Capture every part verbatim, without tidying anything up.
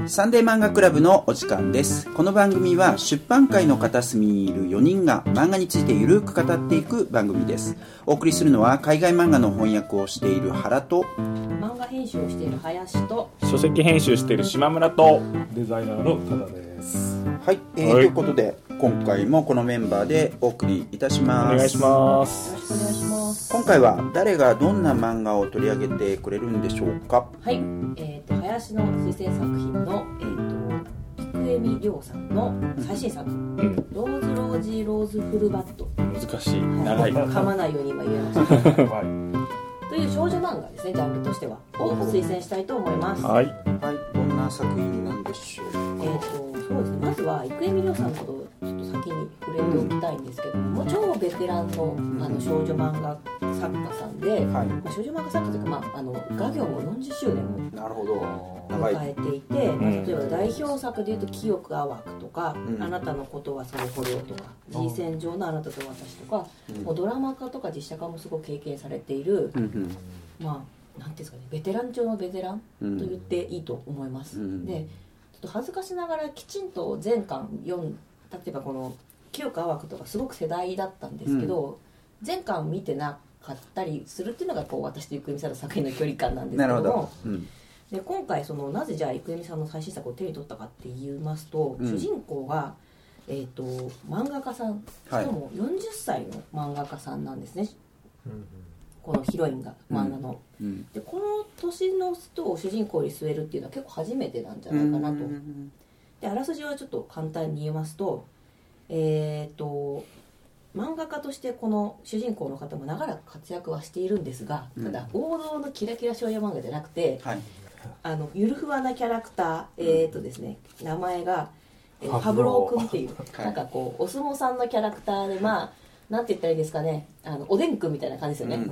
サンデー漫画クラブのお時間です。この番組は出版界の片隅にいるよにんが漫画についてゆるく語っていく番組です。お送りするのは海外漫画の翻訳をしている原と、 漫画編集をしている林と、 書籍編集している島村と、 デザイナーの多田です。 はい、えーはい、ということで今回もこのメンバーでお送りいたします。 お願いします。 よろしくお願いします。 今回は誰がどんな漫画を取り上げてくれるんでしょうか。 はい、えー、と林の推薦作品の、えー、と菊江美涼さんの最新作、うん、ローズロージーローズフルバット。 難しい、長い、 噛まないように今言えました、はい、という少女漫画ですね、ジャンルとしてはを推薦したいと思います。 はい、 はい、どんな作品なんでしょうか。 えー、とそうですね、まずは郁恵美涼さんのことをちょっと先に触れておきたいんですけども、うん、超ベテランの、あの少女漫画作家さんで、はい、まあ、少女漫画作家というか、まあ、あの画業もよんじゅっしゅうねんを迎えていて、まあ、例えば代表作でいうと「清く淡く」とか、うん、あなたのことはそれほどとか、うん、G 線上のあなたと私とか、うん、もうドラマ化とか実写化もすごく経験されている、うん、まあなんていうんですかね、ベテラン中のベテランと言っていいと思います、うん、でちょっと恥ずかしながらきちんと全巻読ん、例えばこの「清く淡く」とかすごく世代だったんですけど、うん、全巻見てなかったりするっていうのがこう私と郁恵美さんの作品の距離感なんですけども、なるほど、うん、で今回そのなぜじゃあ郁恵美さんの最新作を手に取ったかって言いますと、うん、主人公が、えー、と漫画家さん、しかもよんじゅっさいの漫画家さんなんですね、はい、このヒロインが漫画の、うん、でこの年の人を主人公に据えるっていうのは結構初めてなんじゃないかなと、うん、であらすじはちょっと簡単に言いますと、えっ、ー、と漫画家としてこの主人公の方も長らく活躍はしているんですが、ただ王道のキラキラ少女漫画じゃなくて、はい、あのゆるふわなキャラクター、えーとですね、名前が、えー、パブロー君っていう、はい、なんかこうお相撲さんのキャラクターで、まあなんて言ったらいいですかね、あのおでんくんみたいな感じですよね、うんうん、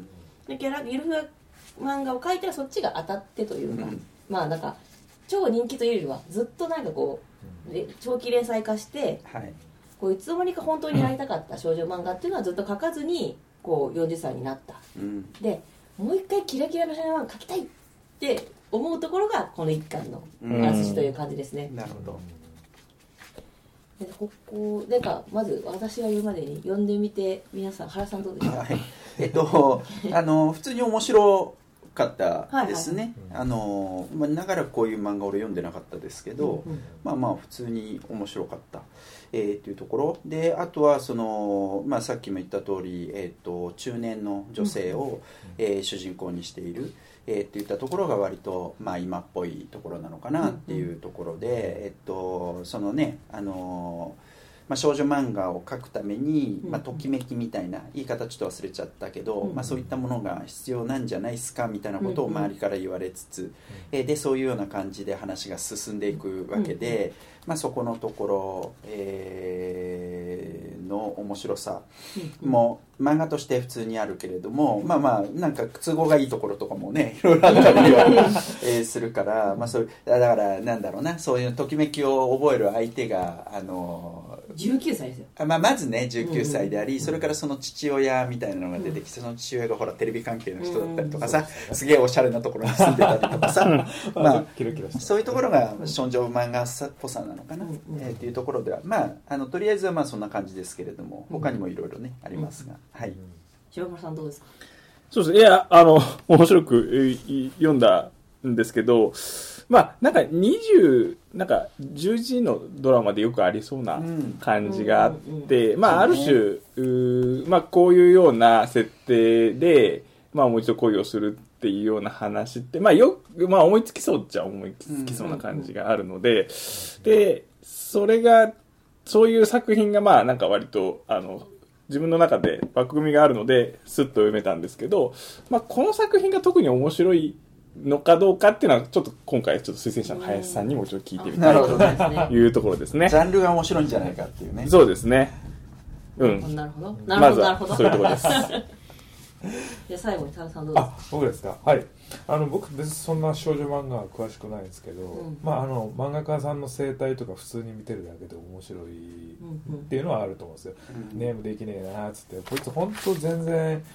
でキャラゆるふわ漫画を描いたらそっちが当たってというか、うん、まあなんか超人気というよりはずっとなんかこう長期連載化して、はい、こういつの間にか本当にやりたかった少女漫画っていうのはずっと描かずにこうよんじゅっさいになった、うん、でもう一回キラキラの少女漫画描きたいって思うところがこの一巻のあらすじという感じですね、うん、なるほど。でここでかまず私が言うまでに読んでみて、皆さん原さんどうですか。はい、 えっとあの普通に面白かったですね。はいはい、あのまあ、長らくこういう漫画俺読んでなかったですけど、うんうん、まあまあ普通に面白かった、えー、というところで、あとはその、まあ、さっきも言った通り、えー、と中年の女性を、うん、えー、主人公にしている、えー、といったところが割と、まあ、今っぽいところなのかなっていうところで、うんうん、えー、とそのね、あのまあ、少女漫画を描くために、まあ、ときめきみたいな言い方ちょっと忘れちゃったけど、うん、まあ、そういったものが必要なんじゃないですかみたいなことを周りから言われつつ、うん、えー、でそういうような感じで話が進んでいくわけで、うん、まあ、そこのところ、えー、の面白さも漫画として普通にあるけれども、まあまあなんか都合がいいところとかもねいろいろあったりは、えー、するから、まあ、そうだからなんだろうな、そういうときめきを覚える相手があのじゅうきゅうさいですよ。 まあ、まずねじゅうきゅうさいであり、うん、それからその父親みたいなのが出てきて、うん、その父親がほらテレビ関係の人だったりとかさ、うん、すげえおしゃれなところに住んでたりとかさまあそういうところが少女漫画っぽさなのかな、うん、えー、っていうところでは、まあ、あのとりあえずはまあそんな感じですけれども、他にもいろいろね、うん、ありますが、はい。 柴村さんどうですか。 そうですね、いやあの面白く読んだんですけど、まあなんかにじゅうなんかじゅうじのドラマでよくありそうな感じがあって、うん、まあある種、まあこういうような設定で、まあもう一度恋をするっていうような話って、まあよまあ思いつきそうっちゃ思いつきそうな感じがあるので、でそれがそういう作品がまあなんか割とあの自分の中で枠組みがあるのでスッと読めたんですけど、まあこの作品が特に面白いのかどうかっていうのはちょっと今回ちょっと推薦者の林さんにもちょっと聞いてみたいというところですね。 ジャンルが面白いんじゃないかっていうね。 そうですね。うん。 なるほど。なるほど。なるほど。 そういうところです。 じゃあ最後に田中さんどうですか。 あ、僕ですか。はい。あの僕別にそんな少女漫画は詳しくないんですけど、うん、まああの漫画家さんの生態とか普通に見てるだけで面白いっていうのはあると思うんですよ。うんうん、ネームできねえなーっつって、こいつ本当全然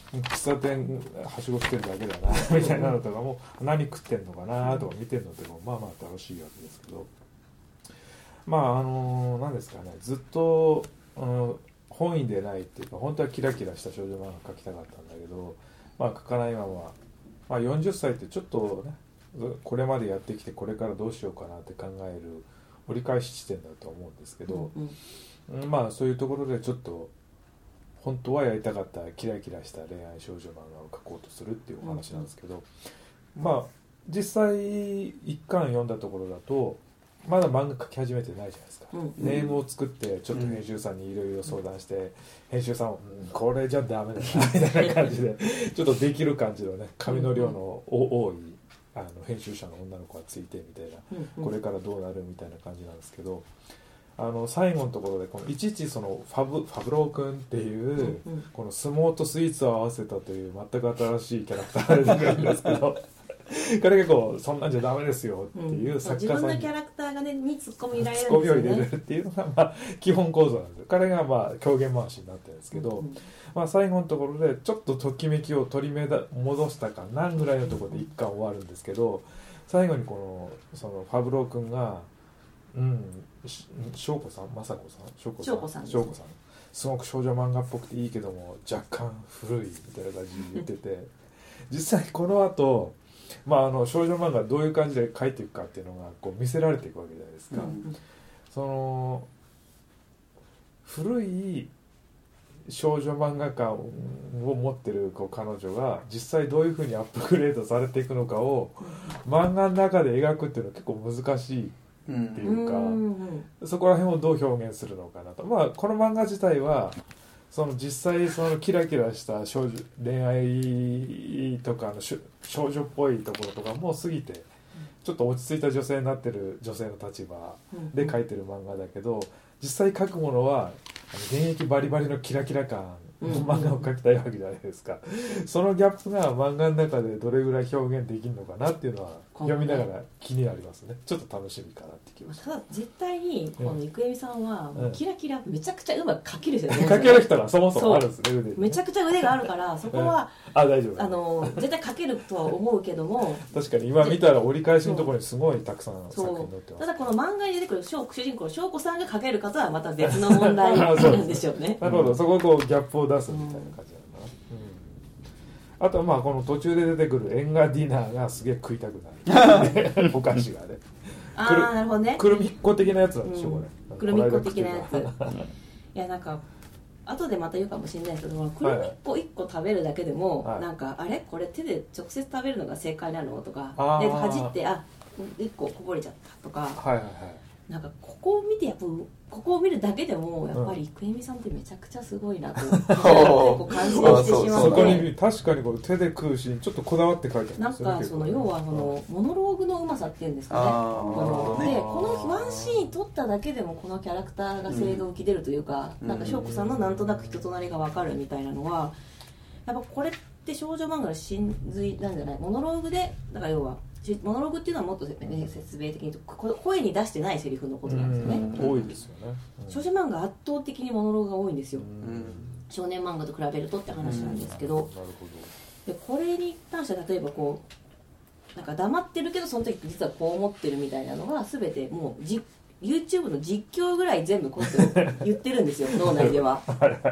喫茶店はしごしてるだけだなみたいなのとかも何食ってんのかなとか見てるのとかもまあまあ楽しいわけですけど、まああの何ですかね、ずっと、うん、本意でないっていうか本当はキラキラした少女漫画描きたかったんだけど、まあ描かないまま、まあ、よんじゅっさいってちょっとねこれまでやってきてこれからどうしようかなって考える折り返し地点だと思うんですけど、うんうん、まあそういうところでちょっと本当はやりたかったキラキラした恋愛少女漫画を描こうとするっていうお話なんですけど、うんうん、まあ実際一巻読んだところだとまだ漫画描き始めてないじゃないですか、うんうん、ネームを作ってちょっと編集さんにいろいろ相談して、うん、編集さんも、うん、これじゃダメだなみたいな感じでちょっとできる感じのね紙の量の多いあの編集者の女の子がついてみたいな、うんうん、これからどうなるみたいな感じなんですけど、あの最後のところでこのいちいちそのファブ、ファブロー君っていう、うんうん、この相撲とスイーツを合わせたという全く新しいキャラクターが出てくるんですけど彼がこうそんなんじゃダメですよっていう作家さんに、 うん、自分のキャラクターがねにツッコミ入れられるんですよね。 ツッコミを入れるっていうのがまあ基本構造なんですよ。彼がまあ狂言回しになってるんですけど、うんうん、まあ、最後のところでちょっとときめきを取り戻したかなんぐらいのところで一巻終わるんですけど、最後にこのそのファブロー君がうん翔子さん雅子さん翔子さん翔子さん翔子さんすごく少女漫画っぽくていいけども若干古いみたいな感じで言ってて実際この後まあ、あの少女漫画どういう感じで描いていくかっていうのがこう見せられていくわけじゃないですか、うん、その古い少女漫画家を持ってるこう彼女が実際どういうふうにアップグレードされていくのかを漫画の中で描くっていうのは結構難しいっていうか、うんうん、そこら辺をどう表現するのかなと。まあこの漫画自体はその実際そのキラキラした少女恋愛とかの少女っぽいところとかも過ぎてちょっと落ち着いた女性になってる女性の立場で描いてる漫画だけど、実際描くものは現役バリバリのキラキラ感の漫画を描きたいわけじゃないですか。そのギャップが漫画の中でどれぐらい表現できるのかなっていうのは読みながら気になりますね。ちょっと楽しみかなって気がします。 ただ絶対にこの郁恵美さんはもうキラキラめちゃくちゃうまく描ける人ですね。描ける人がそもそもあるんですね、腕に。 めちゃくちゃ腕があるからそこはあ大丈夫あの絶対描けるとは思うけども確かに今見たら折り返しのところにすごいたくさん作品載ってます。 ただこの漫画に出てくる主人公の翔子さんが描けるかとはまた別の問題なんでしょうね。 なるほど、そこをこうギャップを出すみたいな感じなのかな、うん、あとはまあこの途中で出てくるエンガディナーがすげえ食いたくなるお菓子がねああなるほどね、 くるみっこ的なやつなんでしょ、うん、これくるみっこ的なやついやなんか後でまた言うかもしれないですけどくるみっこいっこ食べるだけでも、はい、なんかあれこれ手で直接食べるのが正解なのとかで恥じってあいっここぼれちゃったとか、はいはいはい、なんかここを見てやっぱここを見るだけでもやっぱり郁恵美さんってめちゃくちゃすごいなと、うん、こう感心してしまうので、そこに確かにこう手で食うシーンちょっとこだわって書いてあるんですよね。 なんかその要はそのモノローグのうまさっていうんですかね、このでこのワンシーン撮っただけでもこのキャラクターが精が浮き出るというか、うん、なんか翔子さんのなんとなく人となりが分かるみたいなのはやっぱこれって少女漫画の真髄なんじゃない。モノローグでだから要はモノローグっていうのはもっと、ね、説明的に声に出してないセリフのことなんですよね。 多いですよね、 うん、少女漫画圧倒的にモノローグが多いんですよ、うん、少年漫画と比べるとって話なんですけど、うん、なるほど。でこれに関しては例えばこうなんか黙ってるけどその時実はこう思ってるみたいなのが全てもうじ YouTube の実況ぐらい全部こうやって言ってるんですよ脳内では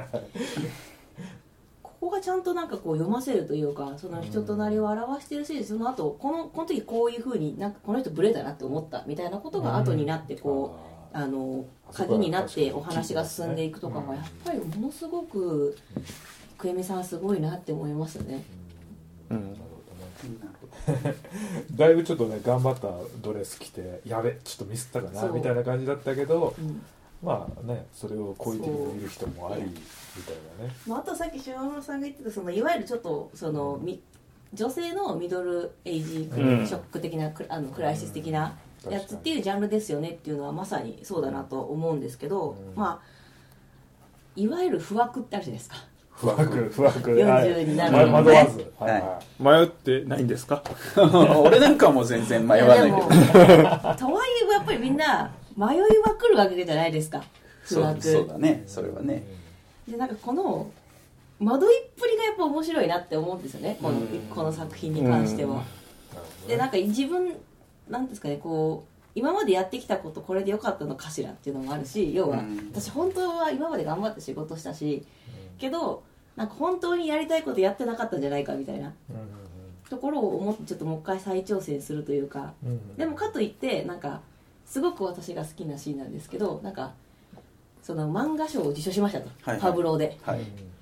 ここがちゃんとなんかこう読ませるというかその人となりを表してるし、その後このこの時こういう風になんかこの人ブレだなって思ったみたいなことが後になってこう、うん、あの鍵になってお話が進んでいくとかもやっぱりものすごく郁恵美さんすごいなって思いますね。うん、うん、なるほどねだいぶちょっとね頑張ったドレス着てやべちょっとミスったかなみたいな感じだったけど、うん、まあねそれを好意的に見る人もありみたいなね。 まあ、あとさっき塩野さんが言ってたそのいわゆるちょっとその、うん、女性のミドルエイジショック的な、うん、あのクライシス的なやつっていうジャンルですよねっていうのはまさにそうだなと思うんですけど、うん、まあいわゆる不惑ってあるじゃないですか。 不惑不惑よんじゅうになるので、ね、惑わず、 はいはい、迷ってないんですか俺なんかも全然迷わないけどとはいえやっぱりみんな迷いまくるわけじゃないですか。不惑。 そう、そうだねそれはね。 でなんかこの惑いっぷりがやっぱ面白いなって思うんですよね、この、この作品に関しては。でなんか自分なんですかね、こう今までやってきたことこれでよかったのかしらっていうのもあるし、要は私本当は今まで頑張って仕事したし、けどなんか本当にやりたいことやってなかったんじゃないかみたいなところを思ってちょっともう一回再挑戦するというか、でもかといってなんかすごく私が好きなシーンなんですけど、なんかその漫画賞を受賞しましたと、はいはい、パブローで、はい、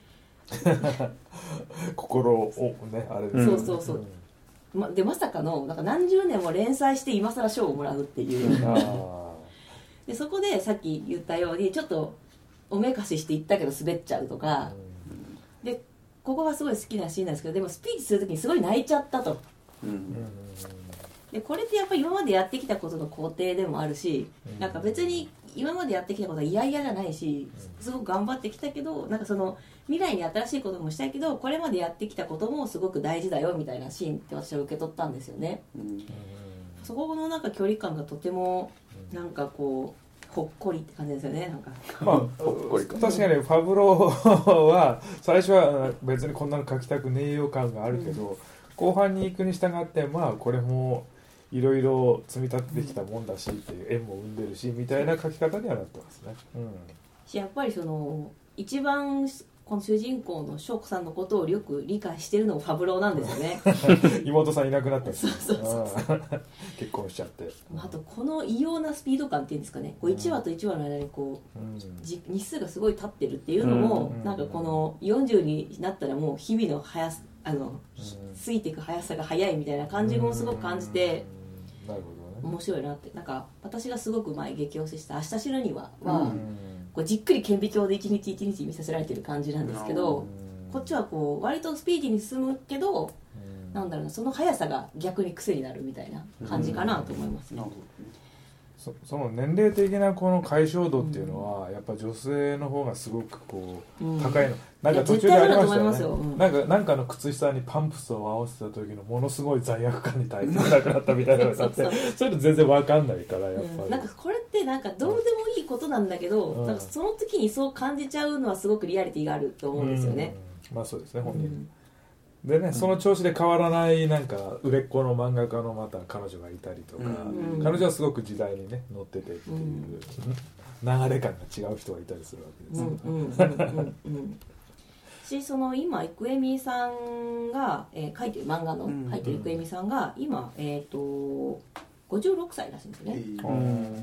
心をねあれです、 そうそうそう、ま、でまさかのなんか何十年も連載して今更賞をもらうっていうでそこでさっき言ったようにちょっとおめかししていったけど滑っちゃうとか、うん、でここがすごい好きなシーンなんですけど、でもスピーチするときにすごい泣いちゃったと、うん、でこれってやっぱり今までやってきたことの肯定でもあるし、うん、なんか別に今までやってきたことは嫌々じゃないし、すごく頑張ってきたけど、なんかその未来に新しいこともしたいけどこれまでやってきたこともすごく大事だよみたいなシーンって私は受け取ったんですよね、うん、そこのなんか距離感がとてもなんかこうほっこりって感じですよね。なんかまあ確かにファブロは最初は別にこんなの書きたくねえよ感があるけど、うん、後半に行くに従ってまあこれもいろいろ積み立ててきたもんだしっていう縁も生んでるしみたいな書き方にはなってますね、うん、 しやっぱりその一番この主人公の翔子さんのことをよく理解してるのもファブローなんですよね妹さんいなくなったんです。 そうそうそう結婚しちゃって、 あとこの異様なスピード感っていうんですかね、こういちわといちわの間にこう、うん、日数がすごい経ってるっていうのも、うん、なんかこのよんじゅうになったらもう日々の速さあの、うん、過ぎていく速さが速いみたいな感じもすごく感じて、うん、なるほどね、面白いなって。なんか私がすごく前激推しした明日死ぬにはは、うん、こうじっくり顕微鏡で一日一日見させられてる感じなんですけど、こっちはこう割とスピーディーに進むけど、なんだろうな、その速さが逆に癖になるみたいな感じかなと思いますね。 そ, その年齢的なこの解消度っていうのは、うん、やっぱ女性の方がすごくこう、うん、高いの。なんか途中でありましたよね。うん、なんかなんかの靴下にパンプスを合わせた時のものすごい罪悪感に耐えてなくなったみたいなのがあってそうそうそう、それ全然わかんないからやっぱり、うん、なんかこれってなんかどうでもいいことなんだけど、うん、なんかその時にそう感じちゃうのはすごくリアリティがあると思うんですよね、 うん、まあそうですね、本人、うんでね、その調子で変わらないなんか売れっ子の漫画家のまた彼女がいたりとか、うん、彼女はすごく時代にね乗っててっていう、うん、流れ感が違う人がいたりするわけですよね、うんうんうんうん、 しその今郁恵美さんが、えー、書いてる漫画の書いてる郁恵美さんが今、えー、とごじゅうろくさいらしいんですよね、うん、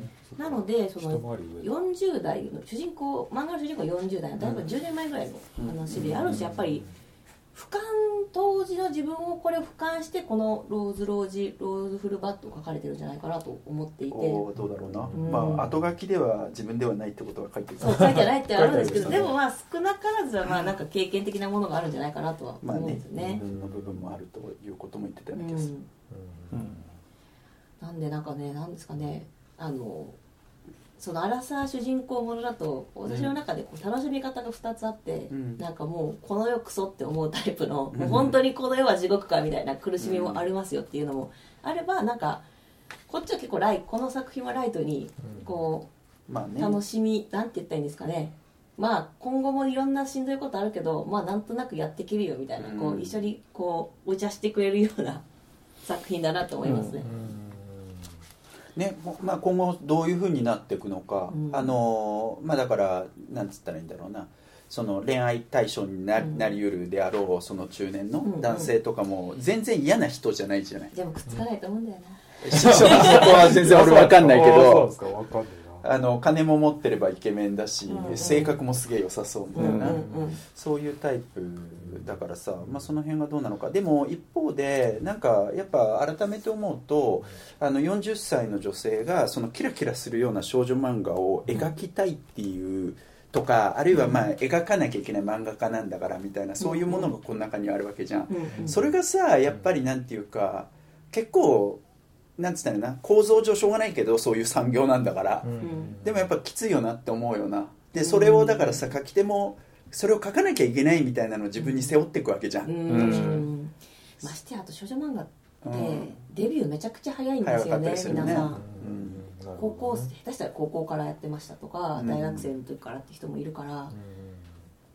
なのでそのよんじゅう代の主人公漫画の主人公はよんじゅう代の例えばじゅうねんまえぐらいの話であるし、やっぱり俯瞰当時の自分をこれを俯瞰してこのローズロージローズフルバットを書かれてるんじゃないかなと思っていて、 おどうだろうな、うん、まあ後書きでは自分ではないってことが書いてるそう書いてないってあるんですけどでもまあ少なからずはまあなんか経験的なものがあるんじゃないかなとは思うんですよね、まあね、 自分の部分もあるということも言ってたような気がする、うんうん、 なんでなんかねなんですかねあのそのアラサー主人公ものだと私の中でこう楽しみ方がふたつあって、うん、なんかもうこの世クソって思うタイプの、うん、もう本当にこの世は地獄かみたいな苦しみもありますよっていうのもあれば、なんかこっちは結構ライこの作品はライトにこう、うんまあね、楽しみなんて言ったらいいんですかね、まあ今後もいろんなしんどいことあるけどまあなんとなくやっていけるよみたいな、うん、こう一緒にこうお茶してくれるような作品だなと思いますね、うんねまあ、今後どういう風になっていくのか、うんあのまあ、だからなんつったらいいんだろうな、その恋愛対象に な,、うん、なりうるであろうその中年の男性とかも全然嫌な人じゃないじゃない、 でもくっつかないと思うんだよな、 そこは全然俺分かんないけどそうですか、分かんないあの金も持ってればイケメンだし、うんうん、性格もすげえ良さそうみたいな、うんうんうん、そういうタイプだからさ、まあ、その辺がどうなのか。でも一方でなんかやっぱ改めて思うとあのよんじゅっさいの女性がそのキラキラするような少女漫画を描きたいっていうとか、あるいはまあ描かなきゃいけない漫画家なんだからみたいな、そういうものがこの中にあるわけじゃん、うんうん、それがさやっぱりなんていうか結構なんつったらな、構造上しょうがないけどそういう産業なんだから、うん、でもやっぱきついよなって思うよな。でそれをだからさ書き手もそれを書かなきゃいけないみたいなのを自分に背負っていくわけじゃん、うんうんましてやあと少女漫画ってデビューめちゃくちゃ早いんですよ ね, ね皆さん、うん、高校下手したら高校からやってましたとか、うん、大学生の時からって人もいるから、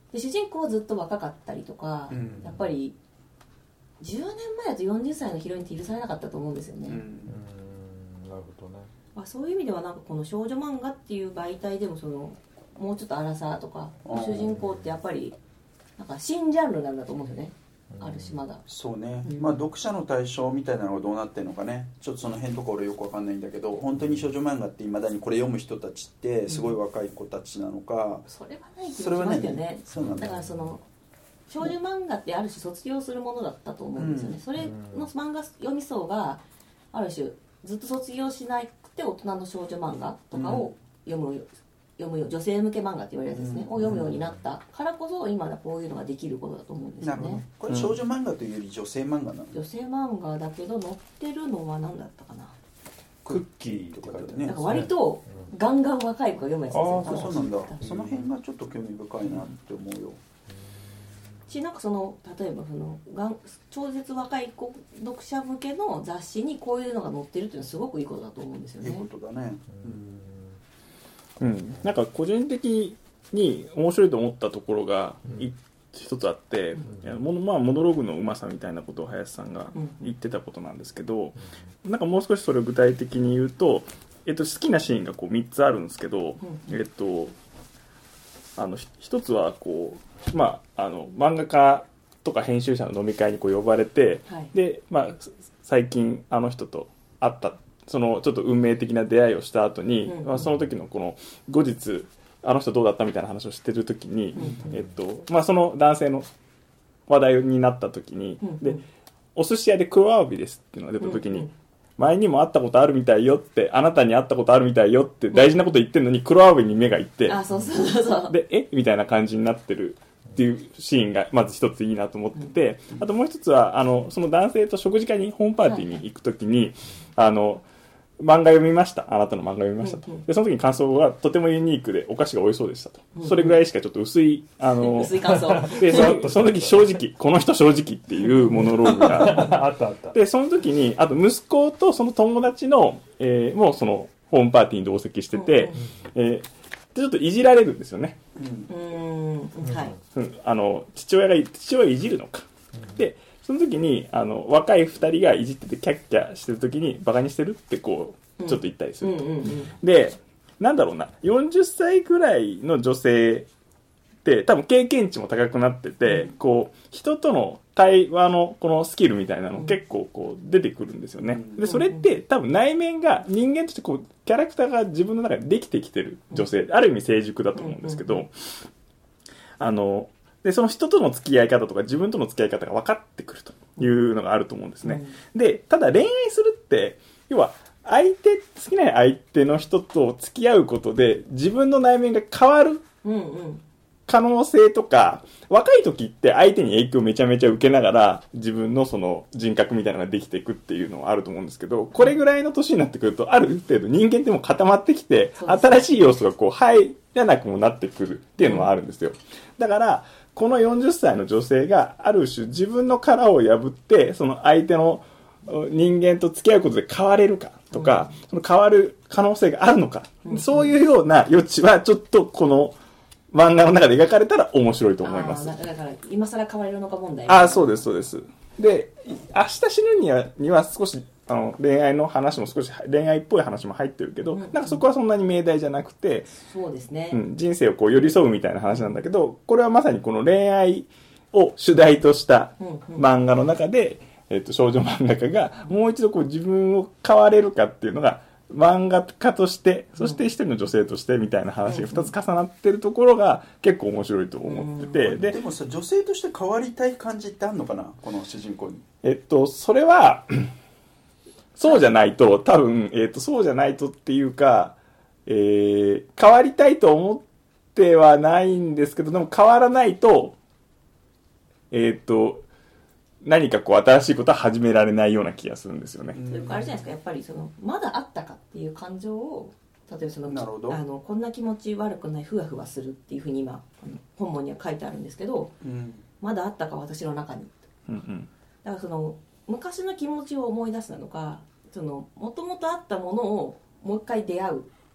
で主人公はずっと若かったりとか、うん、やっぱりじゅうねんまえだとよんじゅっさいのヒロインって許されなかったと思うんですよね、うん、うん、 なるほどね。 まあ、そういう意味ではなんかこの少女漫画っていう媒体でもそのもうちょっと荒さとか主人公ってやっぱりなんか新ジャンルなんだと思うんですよね、うん、あるしまだそうね、うん、まあ読者の対象みたいなのがどうなってるのかねちょっとその辺とか俺よくわかんないんだけど本当に少女漫画っていまだにこれ読む人たちってすごい若い子たちなのか、うん、 それはない気がしますよね。 そうなんだ。 だからその少女漫画ってある種卒業するものだったと思うんですよね、うん、それの漫画読み層がある種ずっと卒業しなくて大人の少女漫画とかを読む、うん、読むよ女性向け漫画って言われるやつですね、うん、を読むようになったからこそ今だこういうのができることだと思うんですよね。なるほど。 これ少女漫画というより女性漫画なの？ 女性漫画だけど載ってるのは何だったかな。 クッキーとかね。なんか割とガンガン若い子が読むやつですよ。 ああそうなんだ。その辺がちょっと興味深いなって思うよ。 しなんかその例えばそのがん超絶若い子読者向けの雑誌にこういうのが載ってるっていうのはすごくいいことだと思うんですよね。 いいことだね。 うん、うん、なんか個人的に面白いと思ったところが一つあって、うん、モノまあモノローグのうまさみたいなことを林さんが言ってたことなんですけど、うん、なんかもう少しそれを具体的に言うと、えっと、好きなシーンがこうみっつあるんですけど、うん、えっとあの一つはこう、まあ、あの漫画家とか編集者の飲み会にこう呼ばれて、はい、で、まあ、最近あの人と会ったそのちょっと運命的な出会いをした後に、うんうんまあ、その時のこの後日あの人どうだったみたいな話をしてる時に、うんうんえっとまあ、その男性の話題になった時に、うんうん、でお寿司屋で黒アワビですっていうのが出た時に、うんうん前にも会ったことあるみたいよってあなたに会ったことあるみたいよって大事なこと言ってるのに黒アワビに目がいってあそうそうそうでえみたいな感じになってるっていうシーンがまず一ついいなと思ってて、うん、あともう一つはあのその男性と食事会にホームパーティーに行くときに、はい、あの漫画読みましたあなたの漫画読みましたと、うんうん、でその時に感想がとてもユニークでお菓子が美味しそうでしたと、うんうん、それぐらいしかちょっと薄いあの薄い感想で そ, その時正直この人正直っていうモノローグがあったあったでその時にあと息子とその友達の、えー、もうそのホームパーティーに同席してて、うんうんえー、でちょっといじられるんですよね、 うんうんはいうん、あの父親が父親いじるのか、うん、でその時にあの若いふたりがいじっててキャッキャしてる時にバカにしてるってこうちょっと言ったりすると、うんうんうんうん、でなんだろうなよんじゅっさいくらいの女性って多分経験値も高くなってて、うん、こう人との対話のこのスキルみたいなの結構こう出てくるんですよね、うん、でそれって多分内面が人間としてこうキャラクターが自分の中でできてきてる女性、うん、ある意味成熟だと思うんですけど、うんうんうん、あのでその人との付き合い方とか自分との付き合い方が分かってくるというのがあると思うんですね、うん、でただ恋愛するって要は相手好きな相手の人と付き合うことで自分の内面が変わる可能性とか、うんうん、若い時って相手に影響めちゃめちゃ受けながら自分のその人格みたいなのができていくっていうのはあると思うんですけどこれぐらいの年になってくるとある程度人間ってもう固まってきて新しい要素がこう入らなくもなってくるっていうのはあるんですよ。だからこのよんじゅっさいの女性がある種自分の殻を破ってその相手の人間と付き合うことで変われるかとか、うん、その変わる可能性があるのか、うん、そういうような余地はちょっとこの漫画の中で描かれたら面白いと思います。 だから今更変われるのか問題。 ああそうですそうです。で明日死ぬにはには少しあの恋愛の話も少し恋愛っぽい話も入ってるけど、うん、なんかそこはそんなに命題じゃなくて、 そうですね、 うん、人生をこう寄り添うみたいな話なんだけどこれはまさにこの恋愛を主題とした漫画の中で、うんうんえー、と少女漫画家がもう一度こう自分を変われるかっていうのが漫画家としてそして一人の女性としてみたいな話がふたつ重なってるところが結構面白いと思ってて、 うん、で, でもさ女性として変わりたい感じってあるのかなこの主人公に。 えっとそれはそうじゃないと多分、えっとそうじゃないとっていうか、えー、変わりたいと思ってはないんですけどでも変わらないとえっと何かこう新しいことは始められないような気がするんですよね。 それあれじゃないですかやっぱりそのまだあったかっていう感情を例えばそのあのこんな気持ち悪くないふわふわするっていうふうに今本文には書いてあるんですけど、うん、まだあったか私の中に、うんうん、だからその昔の気持ちを思い出すなのかその元々あったものをもう一回出会う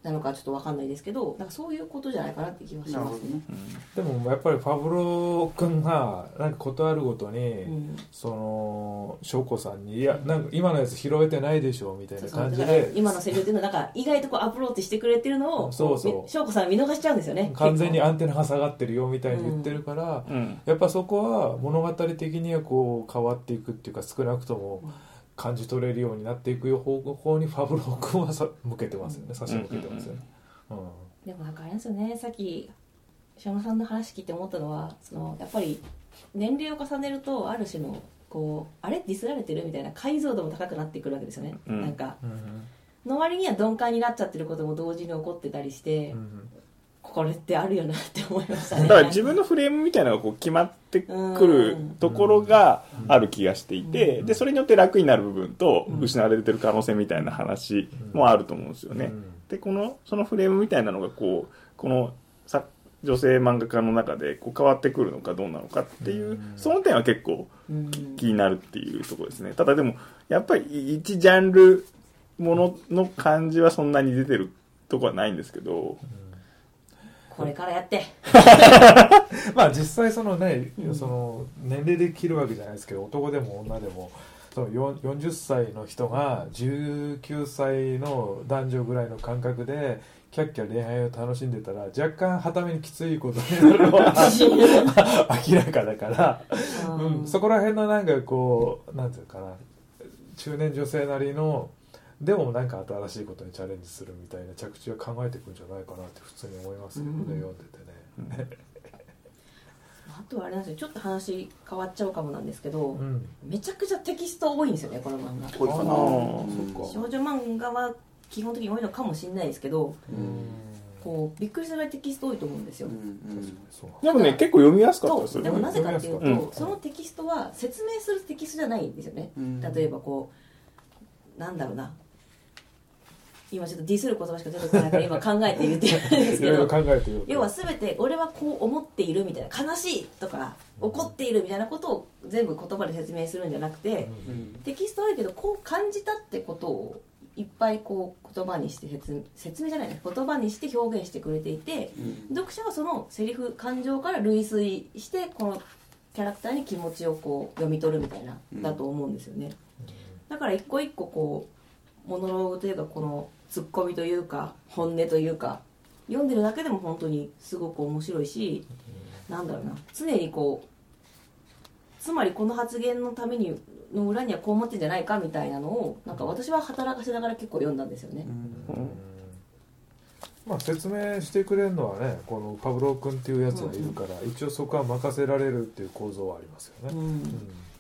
なのかちょっと分かんないですけど、なんかそういうことじゃないかなって気がしますね。 でもやっぱりファブロ君がなんかことあるごとに、うん、その翔子さんにいやなんか今のやつ拾えてないでしょみたいな感じで、 今のセリフっていうのはなんか意外とこうアプローチしてくれてるのをそうそう翔子さん見逃しちゃうんですよね。 完全にアンテナが下がってるよみたいに言ってるから、うん、やっぱそこは物語的にはこう変わっていくっていうか、少なくとも感じ取れるようになっていく方向にファブロ君はさ向けてますよね、差し向けてますよね。うんうんうん、 でもなんかあれですよね、さっき翔野さんの話聞いて思ったのは、そのやっぱり年齢を重ねるとある種のこうあれディスられてるみたいな解像度も高くなってくるわけですよね。うん、なんか、うん、の割には鈍感になっちゃってることも同時に起こってたりして、うん、これってあるよなって思いましたね。 だから自分のフレームみたいなのがこう決まってくるところがある気がしていて、うん、でそれによって楽になる部分と失われてる可能性みたいな話もあると思うんですよね。うん、でこのそのフレームみたいなのがこうこのさ女性漫画家の中でこう変わってくるのかどうなのかっていう、うん、その点は結構気になるっていうところですね。ただでもやっぱり一ジャンルものの感じはそんなに出てるとこはないんですけど、 これからやってまあ実際そのね、うん、その年齢で切るわけじゃないですけど、男でも女でもそのよんじゅっさいの人がじゅうきゅうさいの男女ぐらいの感覚でキャッキャ恋愛を楽しんでたら若干はためにきついことになるのは明らかだから、うん、そこら辺のなんかこうなんていうかな、中年女性なりのでもなんか新しいことにチャレンジするみたいな着地を考えていくんじゃないかなって普通に思いますよね、うん、読んでてね。 あとはあれなんですよ、ちょっと話変わっちゃうかもなんですけど、うん、めちゃくちゃテキスト多いんですよね、この漫画。多いかな。少女漫画は基本的に多いのかもしれないですけど、うん、こうびっくりするぐらいテキスト多いと思うんですよ。うんうん、 でもね結構読みやすかったですよね。 でもなぜかっていうと、うん、そのテキストは説明するテキストじゃないんですよね。うん、例えばこうなんだろうな。今ちょっとディスる言葉しか出てこないから今考えて言ってるんですけど要は全て俺はこう思っているみたいな、悲しいとか怒っているみたいなことを全部言葉で説明するんじゃなくて、うん、テキスト多いけどこう感じたってことをいっぱいこう言葉にして説、説明じゃないね言葉にして表現してくれていて、うん、読者はそのセリフ感情から類推してこのキャラクターに気持ちをこう読み取るみたいな、うん、だと思うんですよね。だから一個一個こうモノローグというかこのツッコミというか本音というか読んでるだけでも本当にすごく面白いし、なんだろうな、常にこうつまりこの発言のためにの裏にはこう思ってんじゃないかみたいなのをなんか私は働かせながら結構読んだんですよね。うんうん、 まあ、説明してくれるのはねこのパブロー君っていうやつがいるから、うんうん、一応そこは任せられるっていう構造はありますよね。うんうん、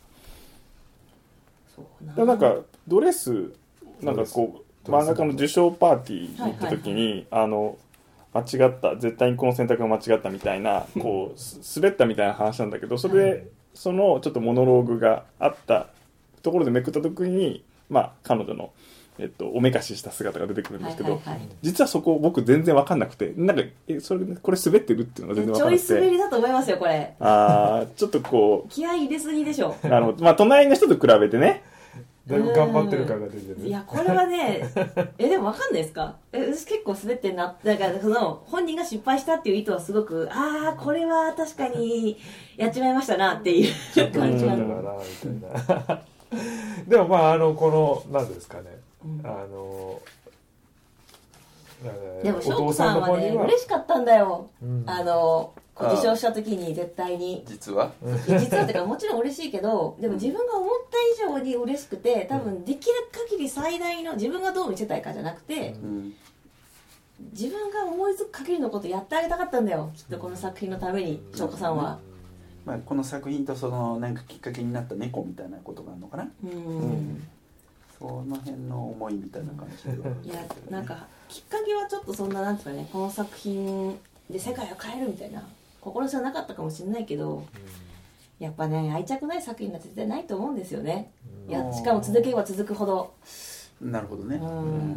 そうな、なんかドレスなんかこう漫画家の受賞パーティーに行った時に、はいはいはい、あの間違った絶対にこの選択が間違ったみたいなこう滑ったみたいな話なんだけど、それで、はい、そのちょっとモノローグがあったところでめくった時に、まあ、彼女の、えっと、おめかしした姿が出てくるんですけど、はいはいはい、実はそこ僕全然分かんなくて、なんかえそれこれ滑ってるっていうのが全然分かんなくて、 ちょい滑りだと思いますよこれ。 あちょっとこう気合い入れすぎでしょ。 なるほど、まあ、隣の人と比べてねだいぶ頑張ってる感が出てる。 いやこれはねえでも分かんないですか、え結構滑ってんな、だからその本人が失敗したっていう意図はすごくああこれは確かにやっちまいましたなっていう感じなんだからみたいなでもまああのこの何ですかね、うん、あのでも翔子さんはね嬉しかったんだよ、うん、あの受賞した時に絶対に実は実はっていうかもちろん嬉しいけど、でも自分が思った以上に嬉しくて、多分できる限り最大の自分がどう見せたいかじゃなくて、うん、自分が思いつく限りのことやってあげたかったんだよきっとこの作品のために翔子さんは、 まあ、この作品とそのなんかきっかけになった猫みたいなことがあるのかな、うん、うん、その辺の思いみたいな感じでいやなんかきっかけはちょっとそんななんですかね、この作品で世界を変えるみたいな志はなかったかもしれないけど、うん、やっぱね愛着ない作品なんて絶対ないと思うんですよね、うん、いやしかも続けば続くほど。 なるほどね、 うん、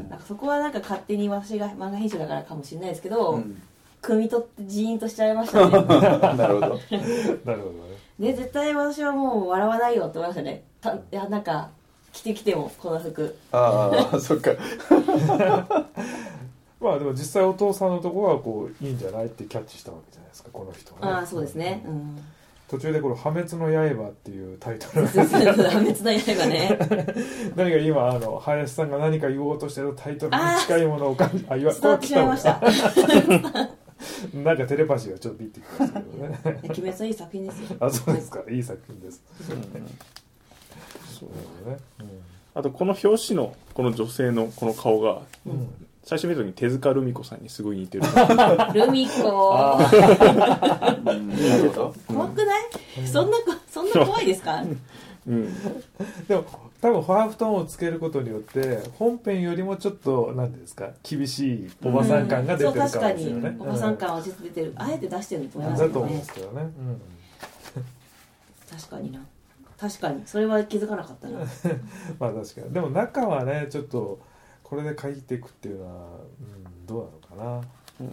なんかそこはなんか勝手に私が漫画編集だからかもしれないですけど、うん、汲み取ってジーンとしちゃいましたねなるほどなるほどね。で絶対私はもう笑わないよって思いましたね。たいやなんか着てきてもこの服、 ああそっかまあでも実際お父さんのところはこういいんじゃないってキャッチしたわけじゃないですか、この人は、ね、 ああそうですね、うん、 途中でこの破滅の刃っていうタイトル破滅の刃ね何か今あの林さんが何か言おうとしてるタイトルに近いものを感じ、あ、 伝わってしまいましたなんかテレパシーがちょっとビッてきましたけどね鬼滅はいい作品ですよ。 あ、そうですか、いい作品です、うん、そうね、うん、 あとこの表紙のこの女性のこの顔が、うん、最初見た時に手塚ルミ子さんにすごい似てるルミ子怖くない、うん、そんなそんな怖いですかうん、でも多分ハーフトーンをつけることによって本編よりもちょっと何ですか厳しいおばさん感が出てるからですよね、うん、 確かにおばさん感は実出てる、あえて出してると思いますよね。 だと思うんですけどね、うん、 確かにな、確かにそれは気づかなかったなまあ確かに、でも中はねちょっとこれで書いていくっていうのは、うん、どうなのかな、うん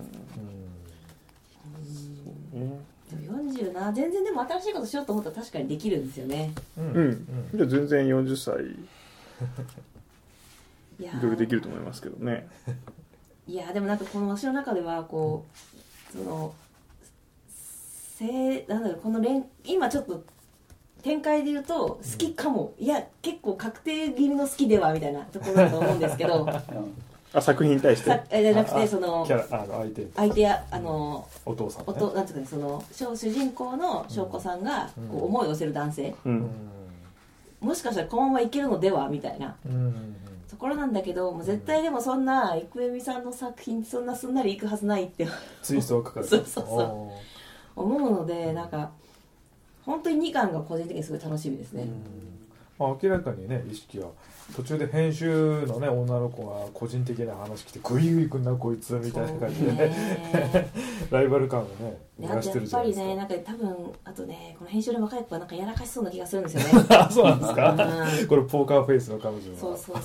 うんうんでもよんじゅうなな全然でも新しいことしようと思ったら確かにできるんですよね。 うん、うん、じゃあ全然よんじゅっさいいろいろできると思いますけどね。 いやでもなんかこの私の中ではこう、うん、そのせなんだろうこの連今ちょっと展開で言うと好きかも、うん、いや結構確定気味の好きではみたいなところだと思うんですけどあ作品に対してじゃなくてそのキャラあの相手相手やあのお父さん、ね、 おとなんていうかねその主人公の翔子さんがこう思いを寄せる男性、うん、もしかしたらこのままいけるのではみたいな、うん、ところなんだけどもう絶対でもそんな郁恵美さんの作品そんなすんなりいくはずないってツイストをかかるそうそうそう思うのでなんか本当ににかんが個人的にすごい楽しみですね。 うん、まあ、明らかにね意識は途中で編集のね女の子が個人的な話来てグイグイくんなこいつみたいな感じでねライバル感をね出してるじゃないですか。やっぱりねなんか多分あとねこの編集の若い子はなんかやらかしそうな気がするんですよねあそうなんですか、うん、これポーカーフェイスの彼女はそうそう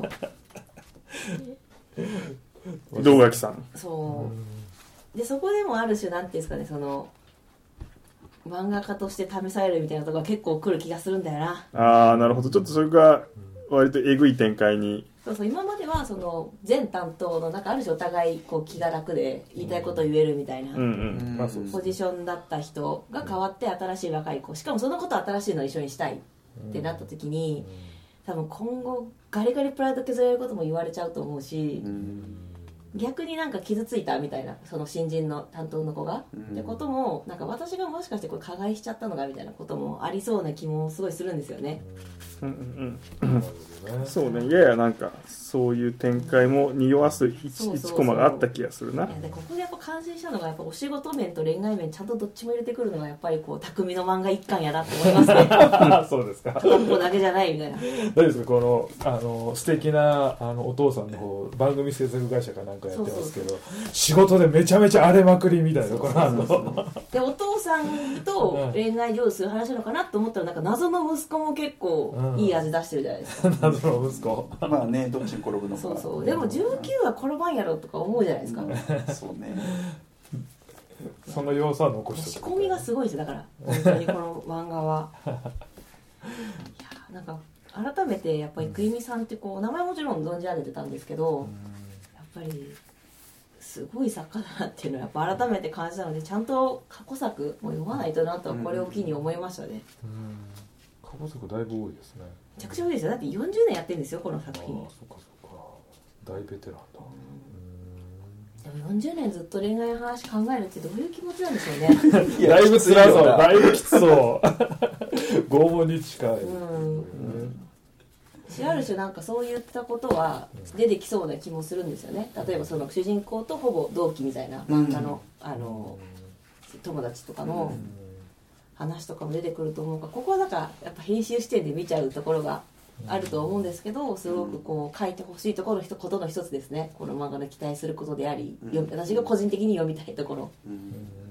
そう堂垣さんそうでそこでもある種なんていうんですかねその漫画家として試されるみたいなところが結構来る気がするんだよな。 ああなるほど、ちょっとそれが割とえぐい展開に。 そうそう今まではその全担当の中ある種お互いこう気が楽で言いたいことを言えるみたいなポジションだった人が変わって新しい若い子しかもそのこと新しいのを一緒にしたいってなった時に多分今後ガリガリプライド削られることも言われちゃうと思うし逆になんか傷ついたみたいなその新人の担当の子が、うん、ってこともなんか私がもしかしてこれ加害しちゃったのかみたいなこともありそうな気もすごいするんですよね。うんうんうん、そうねややなんかそういう展開も匂わす 1, コマがあった気がするな。いやでここでやっぱ感心したのがやっぱお仕事面と恋愛面ちゃんとどっちも入れてくるのがやっぱりこう匠の漫画一巻やなって思いますねそうですか片っぽだけじゃないみたいな。 どうですかこのあの素敵なあのお父さんの方番組制作会社かなんかやってますけどそうそうそう仕事でめちゃめちゃ荒れまくりみたいなこのあのでお父さんと恋愛上手する話なのかなと思ったらなんか謎の息子も結構いい味出してるじゃないですか、うん、 謎の息子まあねどっちに転ぶのかそうそうでもじゅうきゅうは転ばんやろとか思うじゃないですか、うん、 そうねその要素は残して仕込みがすごいですだから本当にこの漫画はいやなんか改めてやっぱり郁恵美さんってこう名前もちろん存じ上げてたんですけど、うん、やっぱりすごい作家だなっていうのはやっぱ改めて感じたのでちゃんと過去作も読まないとなとはこれを機に思いましたね、うん、 過去作だいぶ多いですね。 めちゃくちゃ多いですよだってよんじゅうねんやってるんですよこの作品。 ああそっかそっか大ベテランだ、 うん、でもよんじゅうねんずっと恋愛の話考えるってどういう気持ちなんでしょうねだいぶ辛そうだいぶきつそう拷問に近い、うんうんある種なんかそういったことは出てきそうな気もするんですよね。例えばその主人公とほぼ同期みたいな漫画の、うん、あの友達とかの話とかも出てくると思うからここはなんかやっぱ編集視点で見ちゃうところがあると思うんですけどすごくこう書いてほしいところのことの一つですねこの漫画の期待することであり、うん、私が個人的に読みたいところ、うん、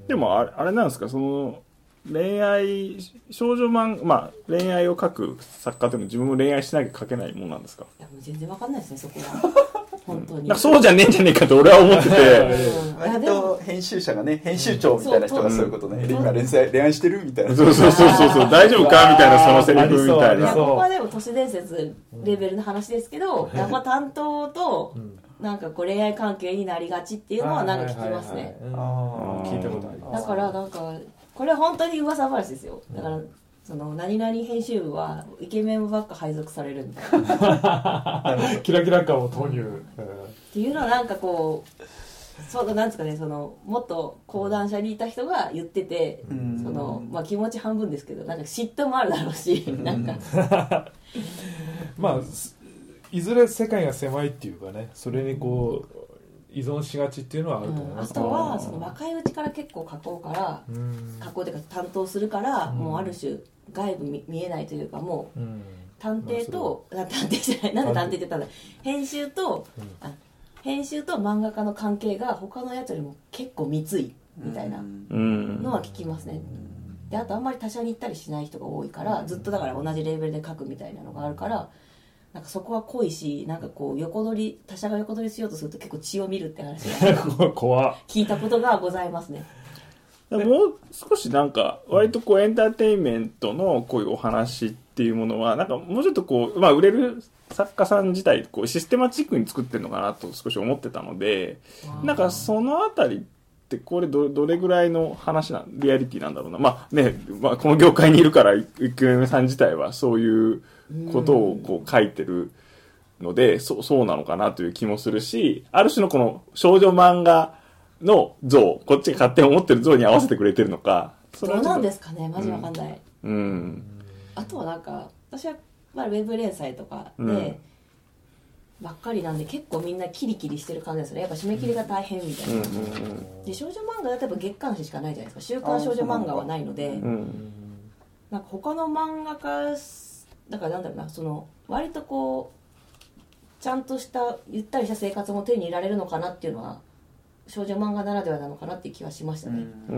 でもあれ、あれなんですかその恋愛少女漫画、まあ、恋愛を描く作家でも自分も恋愛しなきゃ描けないものなんですか。 いやもう全然わかんないですねそこは本当にそうじゃねえんじゃねえかと俺は思ってて割と編集者がね編集長みたいな人がそういうことね、うん、今連載恋愛してるみたいなそうそうそうそうそう大丈夫かみたいなそのセリフみたいな。 ここはでも都市伝説レベルの話ですけど、うん、やっぱ担当となんかこう恋愛関係になりがちっていうのはなんか聞きますね。 聞いたことあります。 だからなんかこれは本当に噂話ですよ。だからその何々編集部はイケメンばっか配属されるみたいなキラキラ感を投入、 っていうのはなんかこうそうなんですかね、そのもっと講談社にいた人が言ってて、そのまあ気持ち半分ですけどなんか嫉妬もあるだろうし、なんかまあいずれ世界が狭いっていうかね、それにこう依存しがちっていうのはあると思います、 うん、あとはその若いうちから結構加工から加工というか担当するから、うん、もうある種外部 見, 見えないというかもう、うん、探偵と、まあ、探偵じゃないなんで探偵って言ったんだ、編集と、うん、あ編集と漫画家の関係が他のやつよりも結構密いみたいなのは聞きますね。であとあんまり他社に行ったりしない人が多いからずっとだから同じレーベルで書くみたいなのがあるからなんかそこは濃いし、なんかこう横取り他社が横取りしようとすると結構血を見るって話が怖聞いたことがございますね。 もう少しなんか割とこうエンターテインメントのこういうお話っていうものはなんかもうちょっとこう、まあ、売れる作家さん自体こうシステマチックに作ってるのかなと少し思ってたので、なんかそのあたりってこれ ど, どれぐらいの話なリアリティなんだろうな、まあね、まあ、この業界にいるからイクエムさん自体はそういうことをこう書いてるので、そ う, そうなのかなという気もするし、ある種のこの少女漫画の像、こっちが勝手に思ってる像に合わせてくれてるのか、 それはどうなんですかね、マジわかんない、 うんうん、 あとはなんか私は、まあ、ウェブ連載とかでばっかりなんで、結構みんなキリキリしてる感じですね。やっぱ締め切りが大変みたいな、うんうんうん、で少女漫画だとやっぱ月刊誌しかないじゃないですか。週刊少女漫画はないので、うん、なんか他の漫画家だからなんだろうな、その割とこうちゃんとしたゆったりした生活も手に入れられるのかなっていうのは少女漫画ならではなのかなっていう気はしましたね、うん、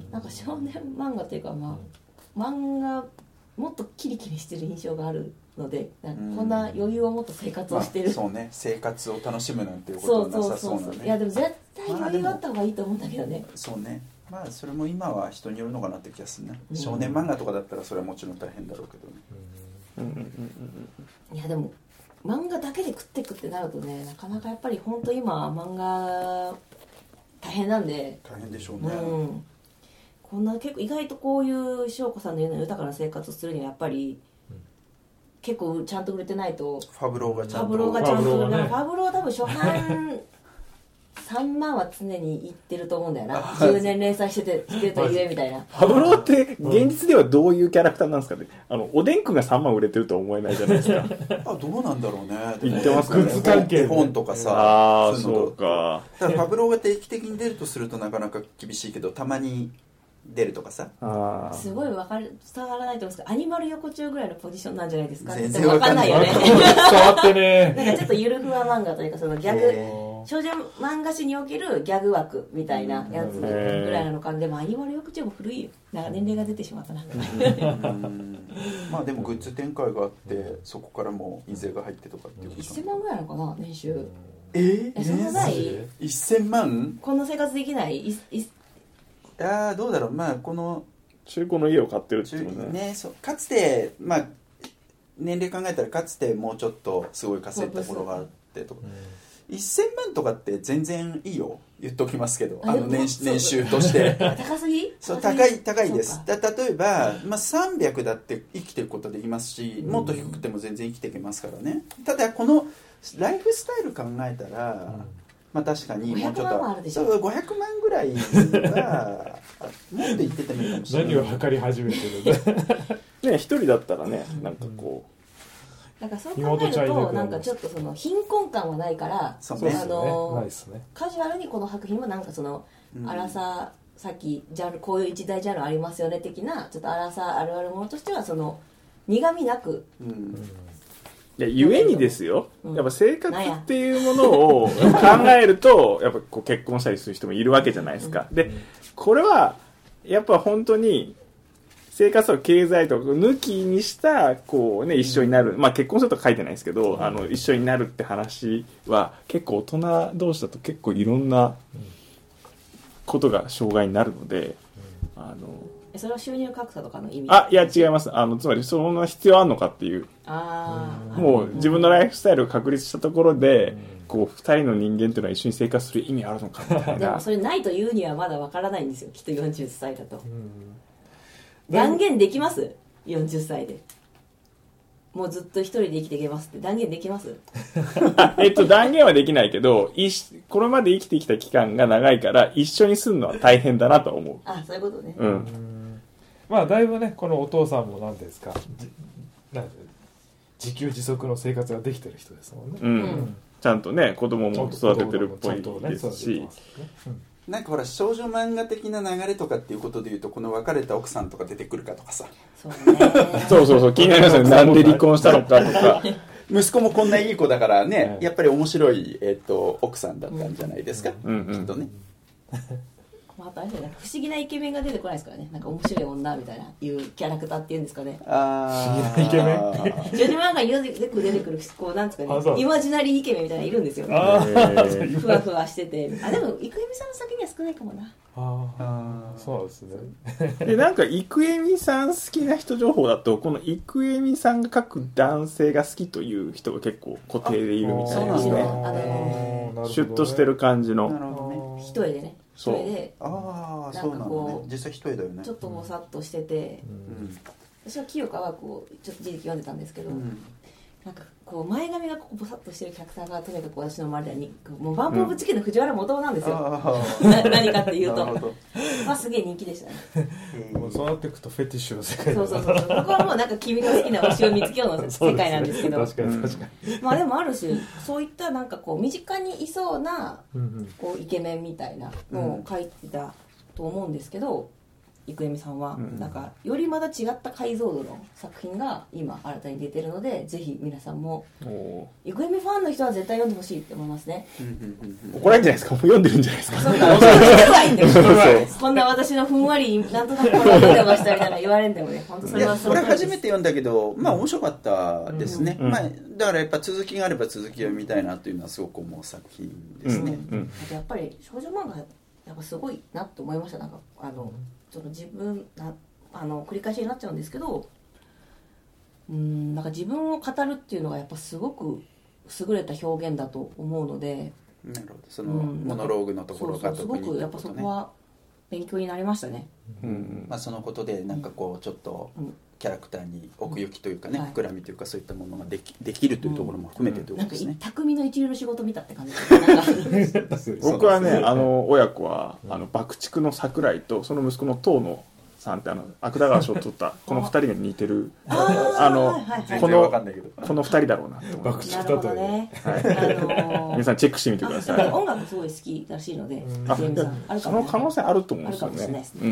なんか少年漫画っていうか、まあ、漫画もっとキリキリしてる印象があるので、なんかこんな余裕を持った生活をしてる、 まあ、そうね、生活を楽しむなんていうことはなさそうなね。 そうそうそう、いやでも絶対余裕あった方がいいと思うんだけどね、まあ、 そうね、まあそれも今は人によるのかなって気がするね、うん、少年漫画とかだったらそれはもちろん大変だろうけどね、うんうんうんうん、いやでも漫画だけで食ってくってなるとね、なかなかやっぱり本当今漫画大変なんで。 大変でしょうね、 うん、こんな結構意外とこういう翔子さんの言うような豊かな生活をするにはやっぱり、うん、結構ちゃんと売れてないと。 ファブローがちゃんとファブローがちゃんと売れない。ファブローは多分初版さんまんは常にいってると思うんだよな。じゅうねん連載しててしてると言えみたいな。 ファブローって現実ではどういうキャラクターなんですかね。あのおでんくんがさんまん売れてるとは思えないじゃないですか。 あ、どうなんだろうね。 言ってますかね。 グッズ関係絵本とかさ。 ああ、そうか。 だからファブローが定期的に出るとするとなかなか厳しいけど、たまに出るとかさ。 あ、すごい分かる、伝わらないと思うんですけど、アニマル横丁ぐらいのポジションなんじゃないですか。 全然分かんないよね。 伝わってね。 なんかちょっとゆるふわ漫画というか、そのギャグ、少女漫画誌におけるギャグ枠みたいなやつぐらいなのか。でもアニマル横丁も古いよ。なんか年齢が出てしまったな。 まあでもグッズ展開があって、そこからも印税が入ってとかっていうこと。 いっせんまんぐらいなのかな、年収。 えー、 え、そんなない？ いっせんまん？ こんな生活できない？いいああ、どうだろう。まあこの中古の家を買ってるっていうね。 ね、そうかつて、まあ年齢考えたらかつてもうちょっとすごい稼いだところがあってとか、いっせんまんとかって全然いいよ、言っときますけど、あの 年, 年収として高すぎ？ そう、高い高いです。だ例えば、まあ、さんびゃくだって生きていくことできますし、もっと低くても全然生きていけますからね。ただこのライフスタイル考えたら、うん、まあ確かにもうちょっとそうごひゃくまんぐらいはもっと言っててもいいかもしれない。 何を測り始めてるね、一人だったらね、なんかこう、なんかそう考えるとなんかちょっとその貧困感はないから、 そうね、 あのないですね。 カジュアルにこの作品もなんかその、うん、アラサー、さっきジャンルこういう一大ジャンルありますよね的なちょっとアラサーあるあるものとしてはその苦味なく、うん、 いやゆえにですよ、うん、やっぱ生活っていうものを考えるとやっぱこう結婚したりする人もいるわけじゃないですか、うん、でこれはやっぱ本当に生活とか経済とか抜きにしたこう、ね、一緒になる、まあ、結婚するとか書いてないですけど、うん、あの一緒になるって話は結構大人同士だと結構いろんなことが障害になるので、うん、あのそれは収入格差とかの意味？ あ、いや違います。あのつまりそんな必要あんのかっていう、 あ、 もう自分のライフスタイルを確立したところで、 こうふたりの人間っていうのは一緒に生活する意味あるのかみたいな。 でもそれないと言うにはまだわからないんですよ、きっとよんじゅっさいだと。断言できます？よんじゅっさいでもうずっと一人で生きていけますって断言できます？ えっと断言はできないけど、いこれまで生きてきた期間が長いから一緒に住むのは大変だなと思う。 あ、そういうことね。 うん。 うんまあだいぶねこのお父さんも何ですか、なん自給自足の生活ができてる人ですもんね。 うん。うん、ちゃんとね子供も育ててるっぽいですし。 なんかほら少女漫画的な流れとかっていうことでいうとこの別れた奥さんとか出てくるかとかさ、 そうねそうそうそう気になりますよね。なんで離婚したのかとか息子もこんないい子だからね、やっぱり面白い、えー、と奥さんだったんじゃないですか、 うんうん、 きっとね。 まあ、あとあれですよね、不思議なイケメンが出てこないですからね。なんか面白い女みたいないうキャラクターっていうんですかね。 あ不思議なイケメンジョニー漫画によく出てくるこうなんですかね、イマジナリーイケメンみたいなのいるんですよ。 あふわふわしてて、あでも生恵美さんの先には少ないかもな。 ああそうですね。 でなんか生恵さん好きな人情報だとこの生恵さんが描く男性が好きという人が結構固定でいるみたいですね。 あのシュッとしてる感じの。 なるほどね。 一重でね。一重で。 ああそうなんだね。実際一重だよね。 ちょっとぼさっとしてて、うん、私は清川はこうちょっと時期読んでたんですけど、うん、なんかこう前髪がこうぼさっとしてるキャラクターがとにかく私の周りにもうバンプオブチキンの藤原元なんですよ、うん、何かっていうとまあすげえ人気でしたね。 もうそうなっていくとフェティッシュの世界そうそうそう僕はもうなんか君の好きな推しを見つけようの世界なんですけど確かに確かに、 まあでもある種そういったなんかこう身近にいそうなこうイケメンみたいなのを描いてたと思うんですけど、生恵さんはなんかよりまた違った解像度の作品が今新たに出てるので、ぜひ皆さんも生恵ファンの人は絶対読んでほしいって思いますね。 怒られるんじゃないですか。もう読んでるんじゃないですか。 そうか、そういんだよ。こんな私のふんわりなんとなくこんな読んでましたみたいな言われんでもね、本当それはそのこれ初めて読んだけど、まあ面白かったですね。うんまあだからやっぱ続きがあれば続き読みたいなというのはすごく思う作品ですね。 うんうん、やっぱり少女漫画やっぱすごいなと思いました。なんかあの。その自分なあの繰り返しになっちゃうんですけど、うんなんか自分を語るっていうのがやっぱすごく優れた表現だと思うので、 なるほどそのモノローグのところが特に、うん、すごくやっぱそこは勉強になりましたね。 うんうんまあ、そのことでなんかこうちょっとキャラクターに奥行きというかね、うん、膨らみというかそういったものがで き, できるというところも含めてということですね。 なんか匠の一流の仕事見たって感じ僕はねあの親子はあの爆竹の桜井とその息子の遠野さんってあの芥川賞を取ったこのふたりが似てるあのこのこのふたりだろうなって思いました。 なるほどね、はいあのー、 皆さんチェックしてみてください。 音楽すごい好きらしいので、 あその可能性あると思うんですよね。うん、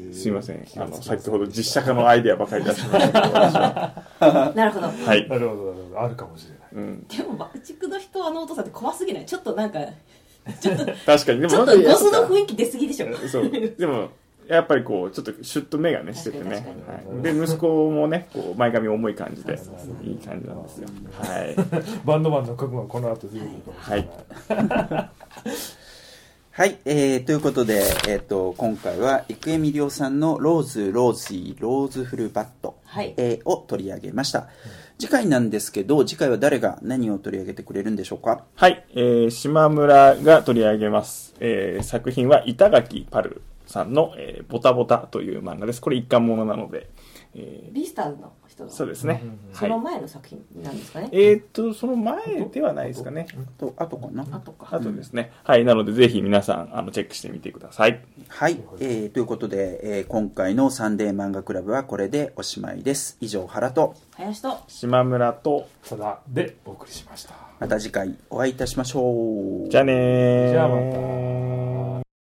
すいませんあの先ほど実写化のアイデアばかり出しましたけど私はなるほど、 はい、 なるほどなるほどあるかもしれない、 うん、でも爆竹の人あのお父さんって怖すぎない？ちょっとなんかちょっと確かにでもちょっとゴスの雰囲気出すぎでしょ。 そうでもやっぱりこうちょっとシュッと目がねしててね、はい、で息子もねこう前髪重い感じでいい感じなんですよ。はい。 バンドマンの覚悟はこの後出てくるかもしれない。 はいはい、えー、ということで、えー、と今回は生恵亮さんのローズロージーローズフルバット、 はいえー、を取り上げました、うん、次回なんですけど次回は誰が何を取り上げてくれるんでしょうか。 はい、えー、島村が取り上げます、えー、作品は板垣パルさんの、えー、ボタボタという漫画です。これ一巻ものなので、 えー、ビースターズの人のそうですね、 うんうんうん、その前の作品なんですかね。 えー、っとその前ではないですかね。 とあとかなあとかあとですね、うん、はいなのでぜひ皆さんあのチェックしてみてください。 はい、えー、ということで、えー、今回のサンデー漫画クラブはこれでおしまいです。以上原と林と島村と佐田でお送りしました。 また次回お会いいたしましょう。 じゃあねー。 じゃあまた。